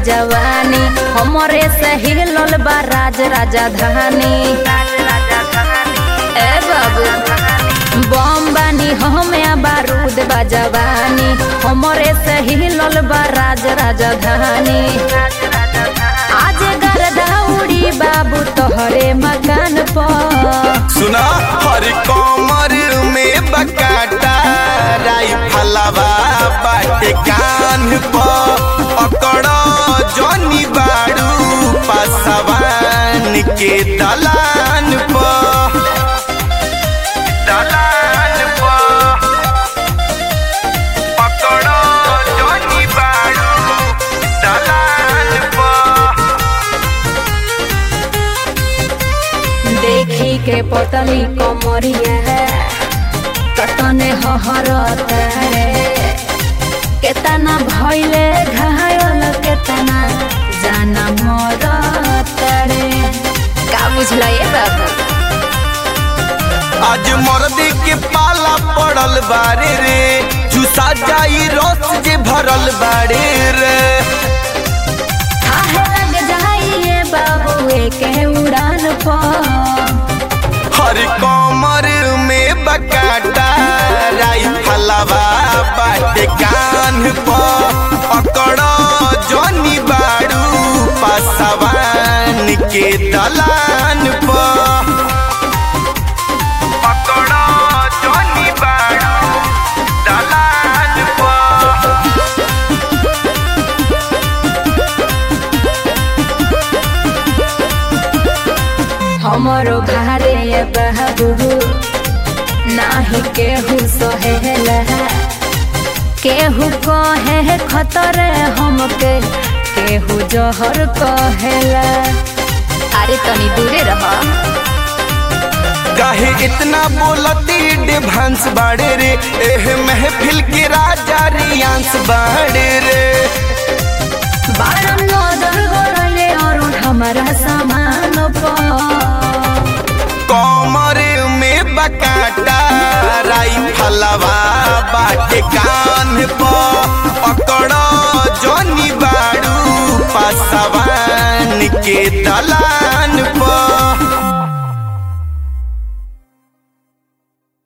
जवानी हमरे से हिलल बा राज राजधानी। ए बाबू बम बानी हमें बारूद बा जवानी हमरे से हिलल बा राज राजधानी। आज गर्दा उड़ी बाबू तोहरे मकान पर सुना हर कमर में बकाटा राइफलवा बाटे कान पर अकड़ जनी बाड़ू पासवान के दलान पर पकड़ जनी बाड़ू दलान पर। देखी के पतली कमरिया कतने हहरत रे केतना भइले घायल केतना जाना मरत रे। का बुझला ये बाबू आज मर्दी के पाला पड़ल बारे रे जुसा जाई रस जे भरल बारे रे। काहे लग जाइए बाबू के उड़ान पर हर कमर में बकाटा राइफलवा बाटे कान पर अकड़ जनी बाड़ू पासवान के दलान पर पकड़ जनी बाड़ू दलान पर। हमरो घरे बहबू नाही केहू सहेला केहू कहे खतर हमके केहू जहर कहेला। अरे तनी दूरे रह। काहे इतना बोलती डिभांस बाड़े रे एह महफिल के राजा रियांस बाड़े रे। बारम नजर गड़ले और हमारा सामान कमर में बकाटा राइफलवा बाटे कान पर अकड़ जनी बाड़ू पासवान के दलान पर।